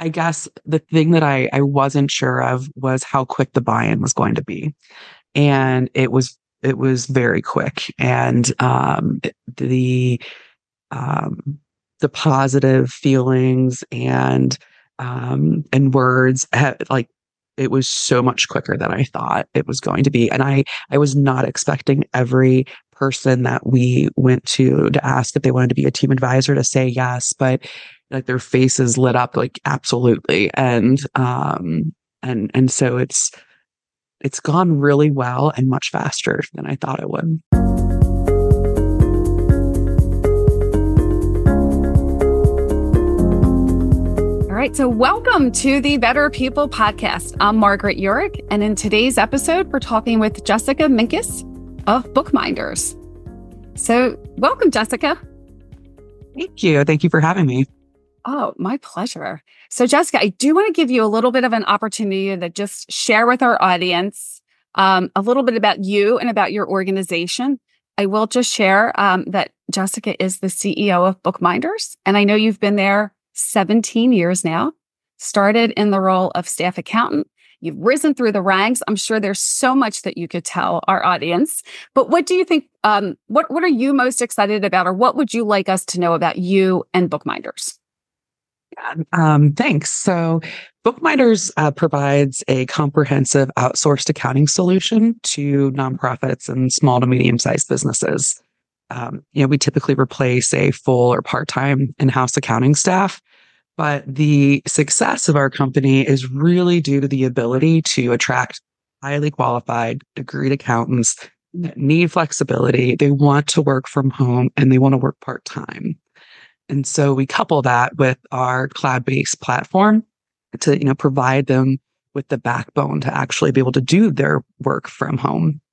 I guess the thing that I wasn't sure of was how quick the buy-in was going to be. And it was very quick. And um, the positive feelings and words like it was so much quicker than I thought it was going to be. And I was not expecting every person that we went to ask if they wanted to be a team advisor to say yes, but like their faces lit up like absolutely. And so it's gone really well and much faster than I thought it would. All right, so welcome to the Better People Podcast. I'm Margaret Urick, and in today's episode, we're talking with Jessica Minkus of Bookminders. So welcome, Jessica. Thank you. Thank you for having me. Oh, my pleasure. So Jessica, I do want to give you a little bit of an opportunity to just share with our audience a little bit about you and about your organization. I will just share that Jessica is the CEO of Bookminders, and I know you've been there 17 years now, started in the role of staff accountant. You've risen through the ranks. I'm sure there's so much that you could tell our audience, but what do you think, what are you most excited about, or what would you like us to know about you and Bookminders? Thanks. So Bookminders provides a comprehensive outsourced accounting solution to nonprofits and small to medium-sized businesses. We typically replace a full or part-time in-house accounting staff, but the success of our company is really due to the ability to attract highly qualified, degreed accountants that need flexibility. They want to work from home and they want to work part-time. And so we couple that with our cloud-based platform to, provide them with the backbone to actually be able to do their work from home.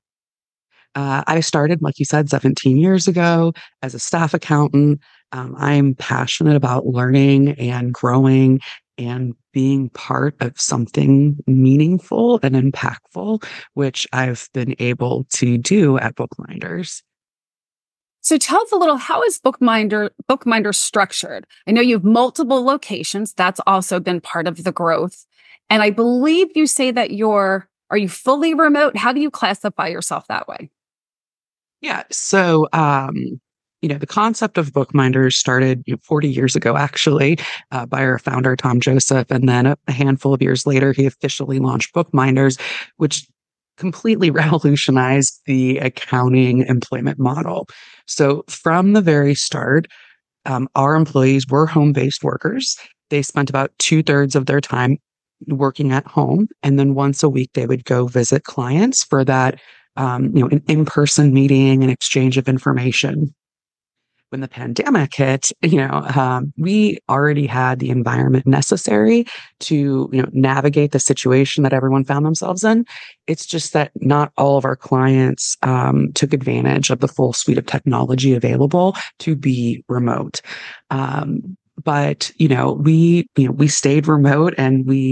I started, like you said, 17 years ago as a staff accountant. I'm passionate about learning and growing and being part of something meaningful and impactful, which I've been able to do at Bookminders. So tell us a little, how is Bookminder structured? I know you have multiple locations. That's also been part of the growth. And I believe you say that are you fully remote? How do you classify yourself that way? Yeah. So, the concept of Bookminders started 40 years ago, actually, by our founder, Tom Joseph. And then a handful of years later, he officially launched Bookminders, which completely revolutionized the accounting employment model. So from the very start, our employees were home-based workers. They spent about 2/3 of their time working at home. And then once a week, they would go visit clients for that an in-person meeting and exchange of information. When the pandemic hit, we already had the environment necessary to, navigate the situation that everyone found themselves in. It's just that not all of our clients took advantage of the full suite of technology available to be remote. But we stayed remote and we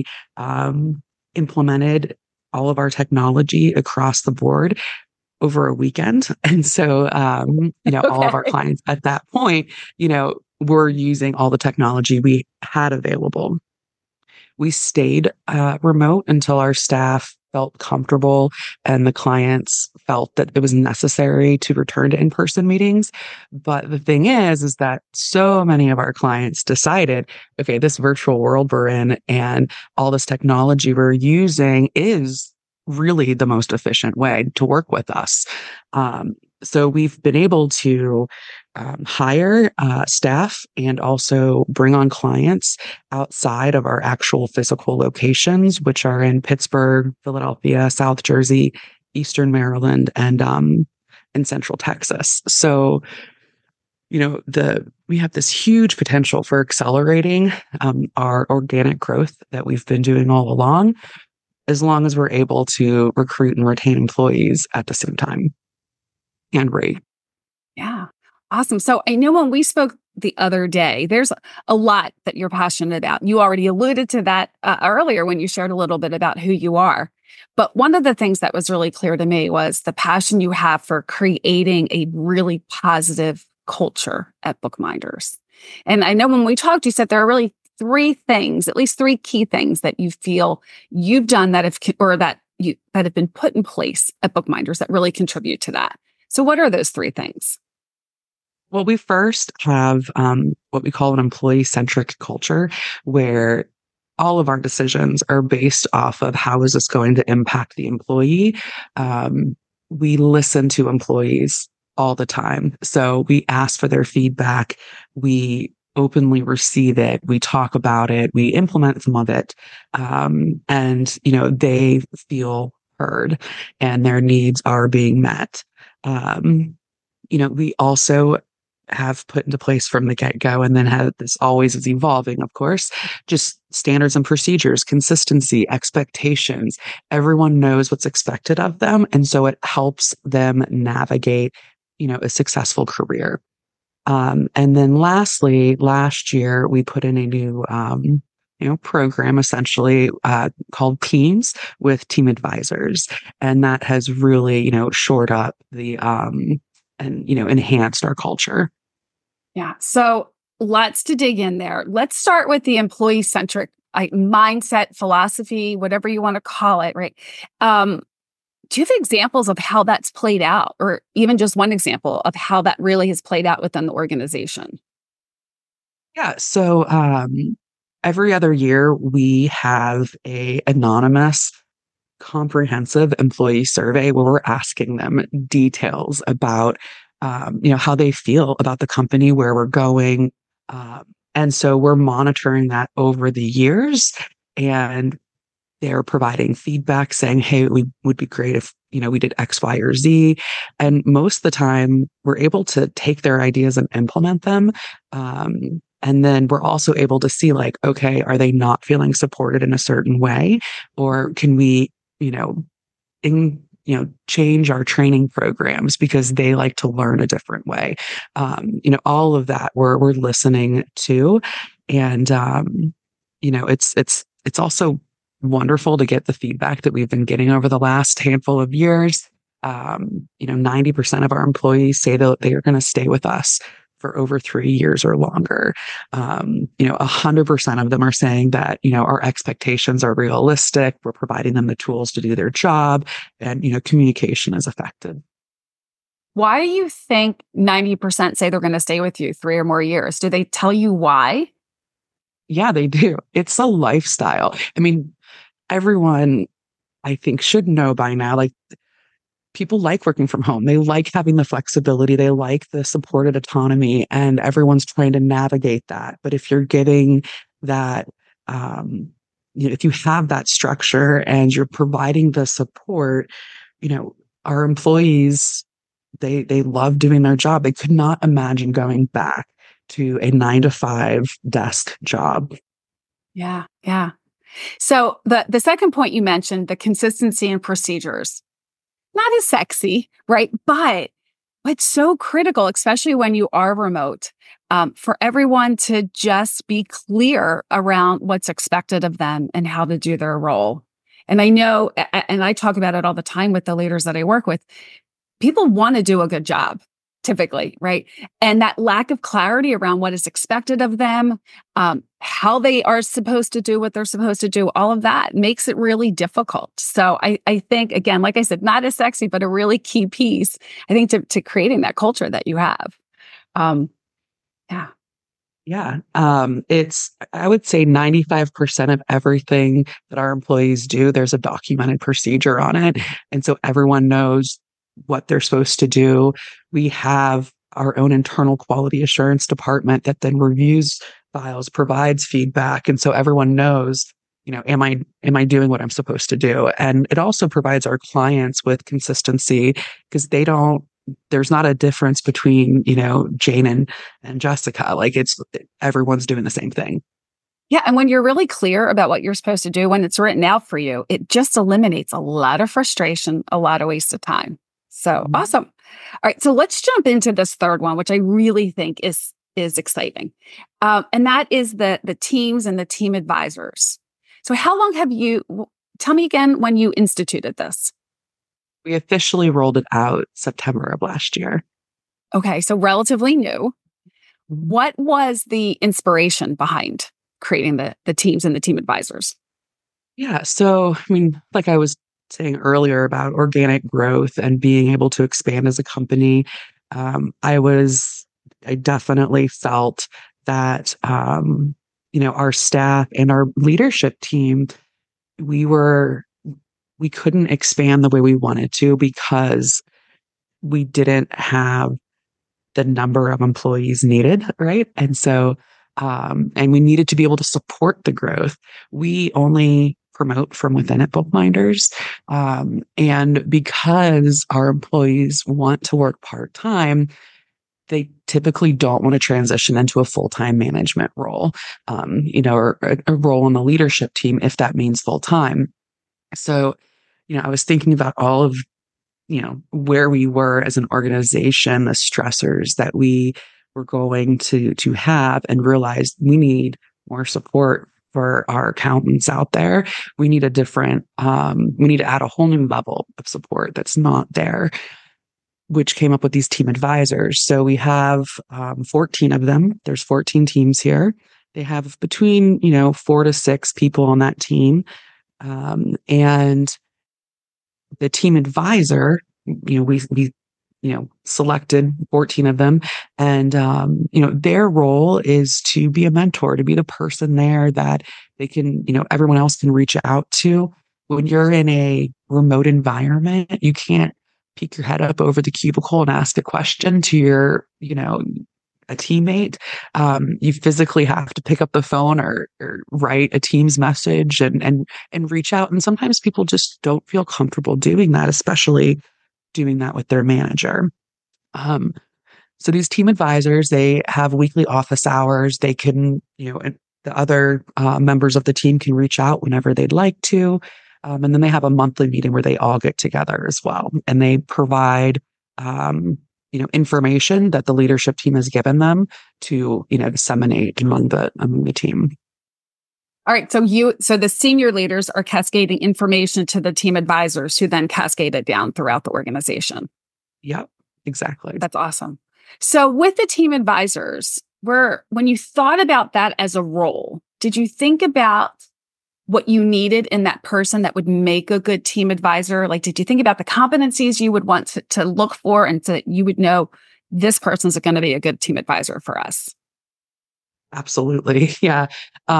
implemented all of our technology across the board over a weekend. And so, all of our clients at that point, were using all the technology we had available. We stayed remote until our staff felt comfortable and the clients felt that it was necessary to return to in-person meetings. But the thing is that so many of our clients decided, okay, this virtual world we're in and all this technology we're using is really the most efficient way to work with us. So we've been able to hire staff and also bring on clients outside of our actual physical locations, which are in Pittsburgh, Philadelphia, South Jersey, Eastern Maryland, and Central Texas. So, we have this huge potential for accelerating our organic growth that we've been doing all along, as long as we're able to recruit and retain employees at the same time and rate. Yeah. Awesome. So I know when we spoke the other day, there's a lot that you're passionate about. You already alluded to that earlier when you shared a little bit about who you are. But one of the things that was really clear to me was the passion you have for creating a really positive culture at Bookminders. And I know when we talked, you said there are really three things, at least three key things that you feel you've done that have, or that you, that have been put in place at Bookminders that really contribute to that. So what are those three things? Well, we first have what we call an employee centric culture where all of our decisions are based off of how is this going to impact the employee. Um, we listen to employees all the time. So we ask for their feedback. We openly receive it. We talk about it. We implement some of it. And, they feel heard and their needs are being met. We also have put into place from the get-go and then have this always is evolving, of course, just standards and procedures, consistency, expectations. Everyone knows what's expected of them. And so it helps them navigate, a successful career. And then lastly, last year we put in a new, program essentially called Teams with team advisors. And that has really, shored up the, and, enhanced our culture. Yeah. So lots to dig in there. Let's start with the employee centric mindset, philosophy, whatever you want to call it, right? Do you have examples of how that's played out, or even just one example of how that really has played out within the organization? Yeah. So every other year we have a anonymous comprehensive employee survey where we're asking them details about how they feel about the company, where we're going. And so we're monitoring that over the years, and they're providing feedback saying, hey, we would be great if, we did X, Y, or Z. And most of the time we're able to take their ideas and implement them. And then we're also able to see like, okay, are they not feeling supported in a certain way? Or can we, change our training programs because they like to learn a different way. All of that we're listening to, and it's also wonderful to get the feedback that we've been getting over the last handful of years. 90% of our employees say that they are going to stay with us for over 3 years or longer. 100% of them are saying that, our expectations are realistic. We're providing them the tools to do their job, and, communication is effective. Why do you think 90% say they're going to stay with you 3 or more years? Do they tell you why? Yeah, they do. It's a lifestyle. I mean, everyone, I think, should know by now, like, people like working from home. They like having the flexibility. They like the supported autonomy, and everyone's trying to navigate that. But if you're getting that, if you have that structure and you're providing the support, our employees, they love doing their job. They could not imagine going back to a 9 to 5 desk job. Yeah. Yeah. So the second point you mentioned, the consistency and procedures, not as sexy, right? But so critical, especially when you are remote, for everyone to just be clear around what's expected of them and how to do their role. And I know, and I talk about it all the time with the leaders that I work with, people want to do a good job, typically, right? And that lack of clarity around what is expected of them, how they are supposed to do what they're supposed to do, all of that makes it really difficult. So I think, again, like I said, not as sexy, but a really key piece, I think, to creating that culture that you have. Yeah. Yeah. I would say 95% of everything that our employees do, there's a documented procedure on it. And so everyone knows what they're supposed to do. We have our own internal quality assurance department that then reviews files, provides feedback. And so everyone knows, am I doing what I'm supposed to do? And it also provides our clients with consistency because there's not a difference between, Jane and Jessica. Like everyone's doing the same thing. Yeah. And when you're really clear about what you're supposed to do, when it's written out for you, it just eliminates a lot of frustration, a lot of waste of time. So awesome. All right. So let's jump into this third one, which I really think is exciting. And that is the teams and the team advisors. So how long tell me again when you instituted this? We officially rolled it out September of last year. Okay. So relatively new. What was the inspiration behind creating the teams and the team advisors? Yeah. So, I mean, like I was saying earlier about organic growth and being able to expand as a company, I definitely felt that, our staff and our leadership team, we were, we couldn't expand the way we wanted to because we didn't have the number of employees needed, right? And we needed to be able to support the growth. We only promote from within at Bookminders. And because our employees want to work part time, they typically don't want to transition into a full time management role, or a role in the leadership team if that means full time. So, I was thinking about all of where we were as an organization, the stressors that we were going to have, and realized we need more support for our accountants out there. We need we need to add a whole new level of support that's not there, which came up with these team advisors. So we have 14 of them. There's 14 teams here. They have between, 4 to 6 people on that team. And the team advisor, we selected 14 of them, and their role is to be a mentor, to be the person there that they can, everyone else can reach out to. When you're in a remote environment, you can't peek your head up over the cubicle and ask a question to your, a teammate. You physically have to pick up the phone or write a Teams message and reach out. And sometimes people just don't feel comfortable doing that, especially doing that with their manager. So these team advisors, they have weekly office hours. They can, and the other members of the team can reach out whenever they'd like to. And then they have a monthly meeting where they all get together as well. And they provide, information that the leadership team has given them to, disseminate among the team. All right. So the senior leaders are cascading information to the team advisors who then cascade it down throughout the organization. Yep, exactly. That's awesome. So with the team advisors, when you thought about that as a role, did you think about what you needed in that person that would make a good team advisor? Like, did you think about the competencies you would want to look for, and so that you would know this person's going to be a good team advisor for us? Absolutely. Yeah.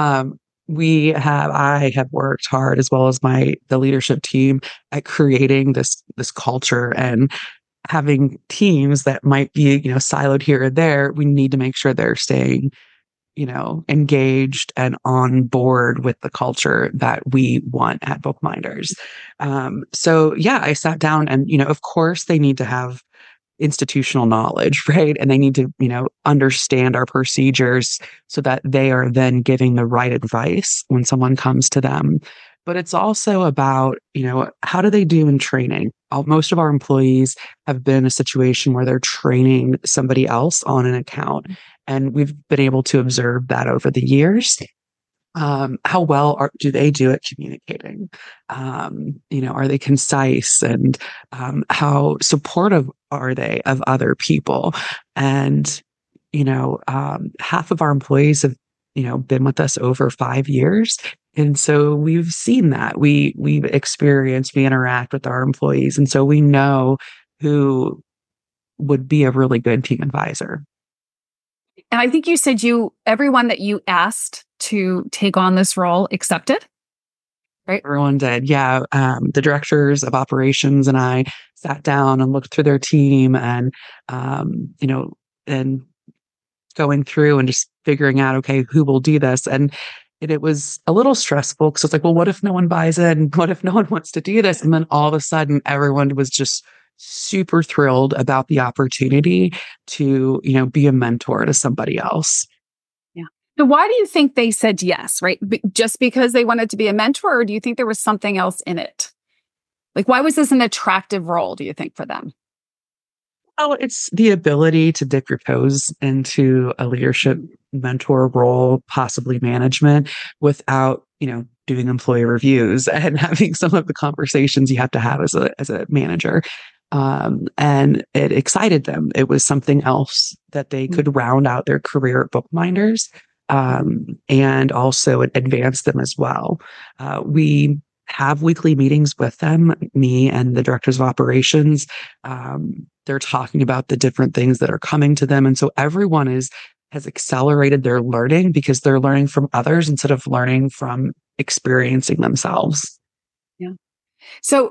I have worked hard, as well as the leadership team, at creating this culture, and having teams that might be, siloed here or there. We need to make sure they're staying, engaged and on board with the culture that we want at Bookminders. So yeah, I sat down and, of course they need to have institutional knowledge, right? And they need to, understand our procedures so that they are then giving the right advice when someone comes to them. But it's also about, how do they do in training? Most of our employees have been in a situation where they're training somebody else on an account. And we've been able to observe that over the years. How well do they do at communicating? Are they concise, and how supportive are they of other people? And, half of our employees have, been with us over 5 years. And so we've seen that. We interact with our employees. And so we know who would be a really good team advisor. And I think you said everyone that you asked to take on this role accepted, right? Everyone did. Yeah. The directors of operations and I sat down and looked through their team, and, and going through and just figuring out, okay, who will do this? And it was a little stressful because it's like, well, what if no one buys it? And what if no one wants to do this? And then all of a sudden, everyone was just super thrilled about the opportunity to, be a mentor to somebody else. Yeah. So why do you think they said yes, right? Just because they wanted to be a mentor, or do you think there was something else in it? Like, why was this an attractive role, do you think, for them? Oh, it's the ability to dip your toes into a leadership mentor role, possibly management, without, doing employee reviews and having some of the conversations you have to have as a manager. And it excited them. It was something else that they could round out their career at Bookminders. and also advance them as well. We have weekly meetings with them, me and the directors of operations. They're talking about the different things that are coming to them. And so everyone has accelerated their learning because they're learning from others instead of learning from experiencing themselves. Yeah. So,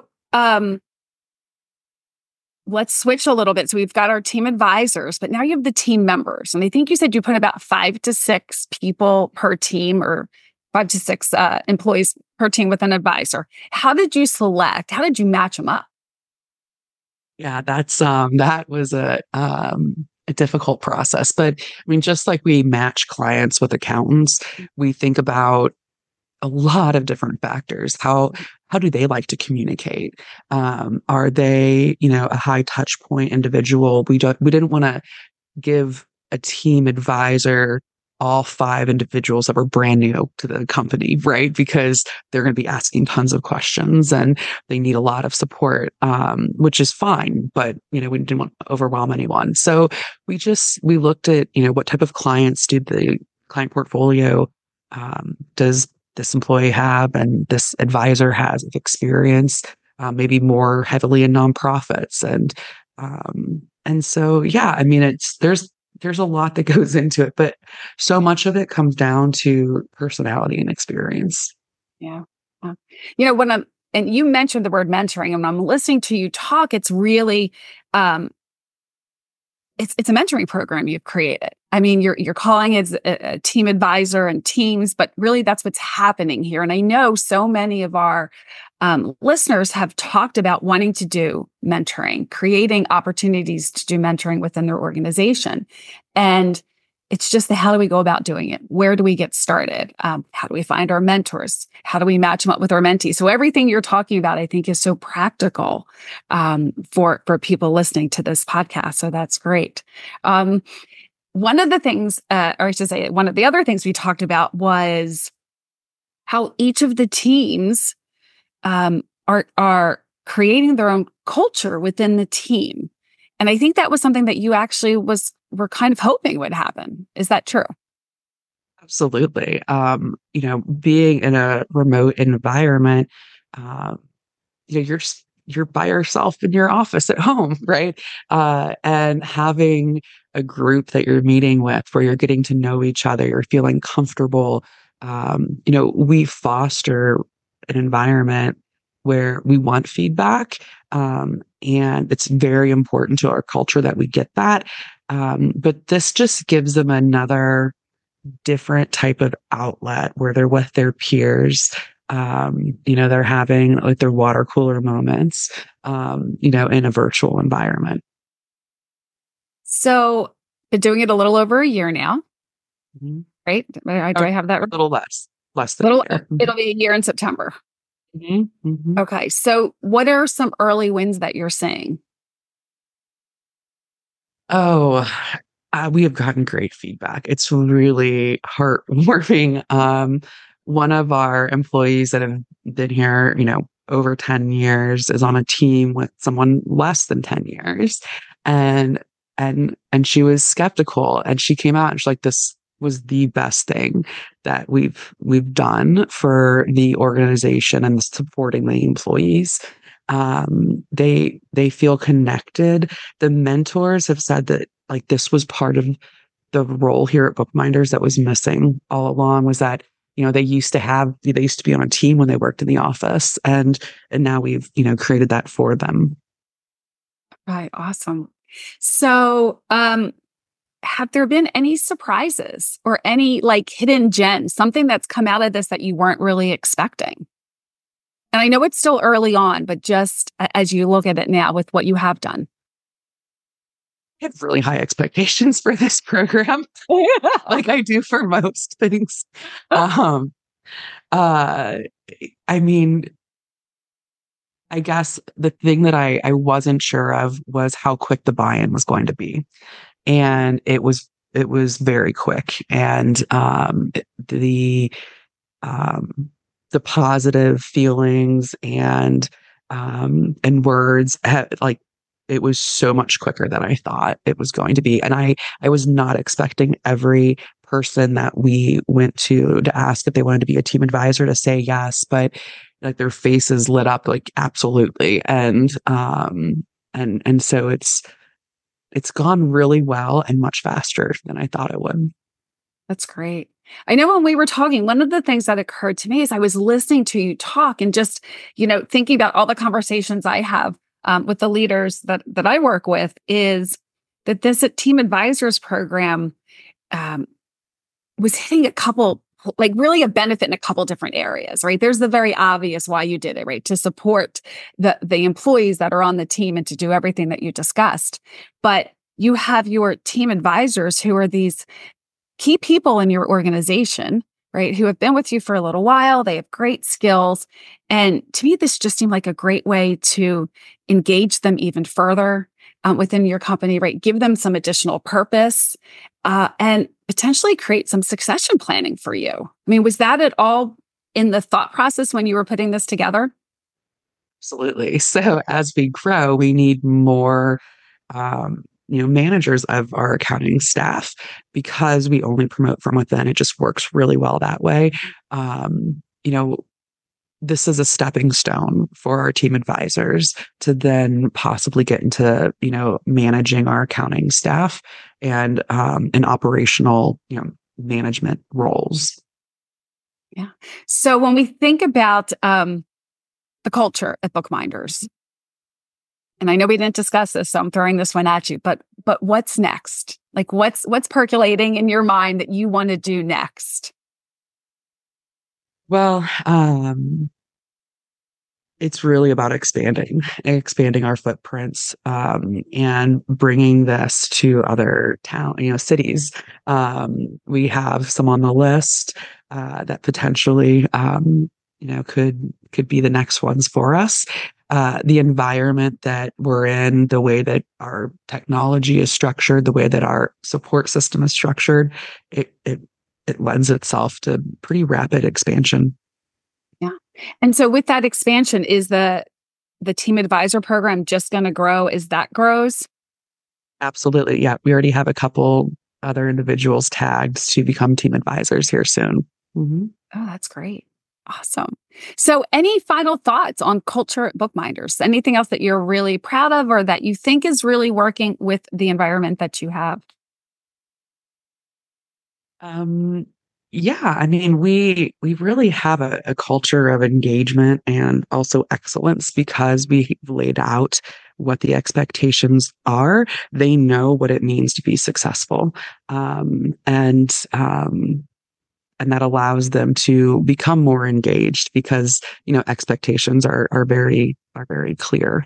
let's switch a little bit. So we've got our team advisors, but now you have the team members. And I think you said you put about 5 to 6 people per team, or 5 to 6 employees per team with an advisor. How did you select? How did you match them up? Yeah, that was a difficult process. But I mean, just like we match clients with accountants, we think about a lot of different factors. How do they like to communicate? Are they, a high touch point individual? We didn't want to give a team advisor all 5 individuals that were brand new to the company, right? Because they're going to be asking tons of questions and they need a lot of support, which is fine. But, we didn't want to overwhelm anyone. So we looked at, what type of clients did the client portfolio, does this employee have and this advisor has of experience, maybe more heavily in nonprofits. And so, yeah, I mean, there's a lot that goes into it, but so much of it comes down to personality and experience. Yeah. Uh, and you mentioned the word mentoring, and when I'm listening to you talk, it's really, um, it's a mentoring program you've created. I mean, you're calling it a team advisor and teams, but really that's what's happening here. And I know so many of our listeners have talked about wanting to do mentoring, creating opportunities to do mentoring within their organization. And it's just how do we go about doing it? Where do we get started? How do we find our mentors? How do we match them up with our mentees? So everything you're talking about, I think, is so practical for people listening to this podcast. So that's great. One of the things, or I should say, one of the other things we talked about was how each of the teams are creating their own culture within the team. And I think that was something that you actually were kind of hoping would happen. Is that true? Absolutely. Being in a remote environment, you're by yourself in your office at home, right? And having a group that you're meeting with where you're getting to know each other, you're feeling comfortable. We foster an environment where we want feedback. And it's very important to our culture that we get that. But this just gives them another different type of outlet where they're with their peers. They're having like their water cooler moments, in a virtual environment. So, been doing it a little over a year now, right? Do I have that right? A little less than a year. It'll be a year in September. Mm-hmm. Okay. So what are some early wins that you're seeing? Oh, we have gotten great feedback. It's really heartwarming. One of our employees that have been here, over 10 years is on a team with someone less than 10 years. And she was skeptical and she came out and she's like, this was the best thing that we've done for the organization and supporting the employees. They feel connected. The mentors have said that like this was part of the role here at Bookminders that was missing all along, was that they used to be on a team when they worked in the office, and now we've created that for them. Right. Awesome. So, have there been any surprises or any like hidden gems, something that's come out of this that you weren't really expecting? And I know it's still early on, but just as you look at it now with what you have done. I have really high expectations for this program, like I do for most things. I mean, I guess the thing that I wasn't sure of was how quick the buy-in was going to be. And it was very quick. And the positive feelings and words like it was so much quicker than I thought it was going to be. And I was not expecting every person that we went to ask if they wanted to be a team advisor to say yes, but like their faces lit up like absolutely. And so it's gone really well and much faster than I thought it would. That's great. I know when we were talking, one of the things that occurred to me is I was listening to you talk and just, thinking about all the conversations I have with the leaders that I work with is that this Team Advisors program was hitting a couple, like really a benefit in a couple different areas, right? There's the very obvious why you did it, right? To support the employees that are on the team and to do everything that you discussed. But you have your team advisors who are these key people in your organization, right? Who have been with you for a little while. They have great skills. And to me, this just seemed like a great way to engage them even further within your company, right? Give them some additional purpose and potentially create some succession planning for you. I mean, was that at all in the thought process when you were putting this together? Absolutely. So as we grow, we need more, managers of our accounting staff because we only promote from within. It just works really well that way. Um, you know, this is a stepping stone for our team advisors to then possibly get into, managing our accounting staff and in operational, management roles. Yeah. So when we think about the culture at Bookminders, and I know we didn't discuss this, so I'm throwing this one at you, but what's next? Like what's percolating in your mind that you want to do next? Well, it's really about expanding our footprints, and bringing this to other cities. We have some on the list that potentially, could be the next ones for us. The environment that we're in, the way that our technology is structured, the way that our support system is structured, it lends itself to pretty rapid expansion. Yeah. And so with that expansion, is the team advisor program just going to grow as that grows? Absolutely. Yeah. We already have a couple other individuals tagged to become team advisors here soon. Mhm. Oh, that's great. Awesome. So any final thoughts on culture at Bookminders? Anything else that you're really proud of or that you think is really working with the environment that you have? Um, yeah, I mean, we really have a culture of engagement and also excellence because we've laid out what the expectations are. They know what it means to be successful. And that allows them to become more engaged because, expectations are very clear.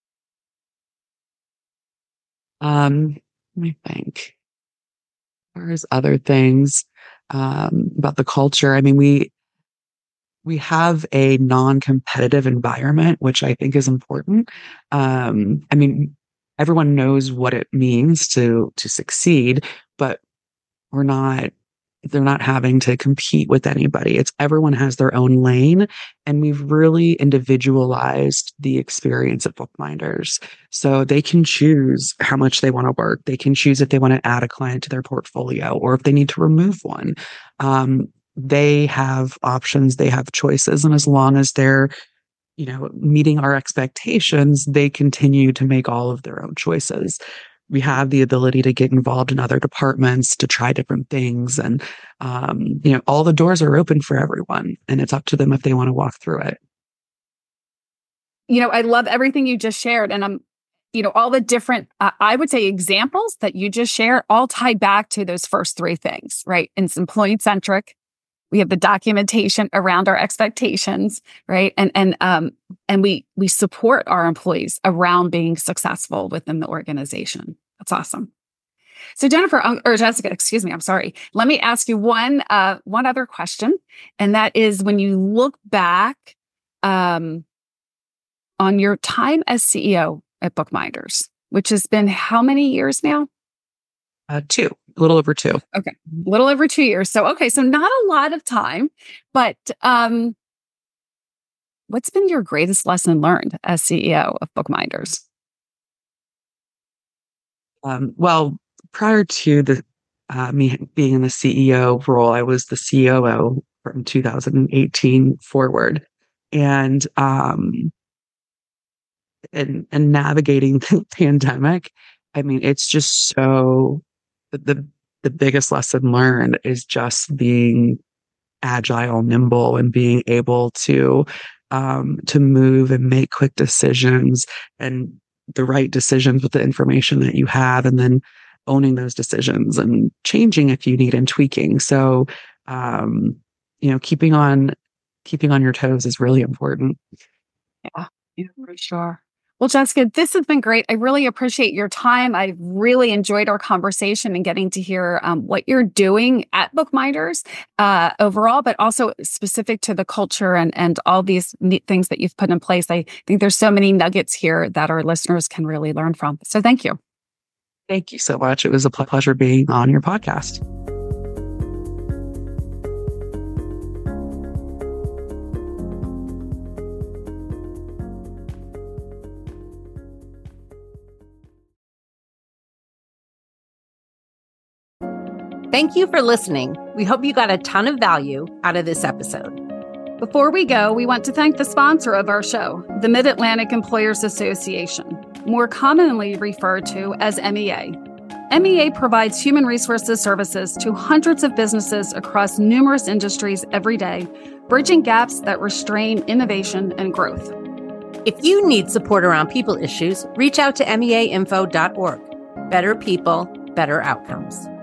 Let me think. As far as other things about the culture, I mean, we have a non-competitive environment, which I think is important. I mean, everyone knows what it means to succeed, but we're not they're not having to compete with anybody. It's everyone has their own lane, and we've really individualized the experience at Bookminders. So they can choose how much they want to work. They can choose if they want to add a client to their portfolio or if they need to remove one. They have options, they have choices, and as long as they're meeting our expectations, they continue to make all of their own choices. We have the ability to get involved in other departments to try different things. And, all the doors are open for everyone and it's up to them if they want to walk through it. I love everything you just shared. And all the different, I would say, examples that you just shared all tie back to those first three things, right? It's employee centric. We have the documentation around our expectations, right? And we support our employees around being successful within the organization. That's awesome. So Jennifer, or Jessica, excuse me, I'm sorry. Let me ask you one other question, and that is when you look back on your time as CEO at Bookminders, which has been how many years now? Two, a little over two. Okay. A little over 2 years. So, okay. So not a lot of time, but what's been your greatest lesson learned as CEO of Bookminders? Well, prior to me being in the CEO role, I was the COO from 2018 forward. And and navigating the pandemic, I mean, it's just so the biggest lesson learned is just being agile, nimble, and being able to move and make quick decisions and the right decisions with the information that you have, and then owning those decisions and changing if you need and tweaking. So, keeping on your toes is really important. Yeah, for sure. Well, Jessica, this has been great. I really appreciate your time. I really enjoyed our conversation and getting to hear what you're doing at Bookminders overall, but also specific to the culture and all these neat things that you've put in place. I think there's so many nuggets here that our listeners can really learn from. So thank you. Thank you so much. It was a pleasure being on your podcast. Thank you for listening. We hope you got a ton of value out of this episode. Before we go, we want to thank the sponsor of our show, the Mid-Atlantic Employers Association, more commonly referred to as MEA. MEA provides human resources services to hundreds of businesses across numerous industries every day, bridging gaps that restrain innovation and growth. If you need support around people issues, reach out to meainfo.org. Better people, better outcomes.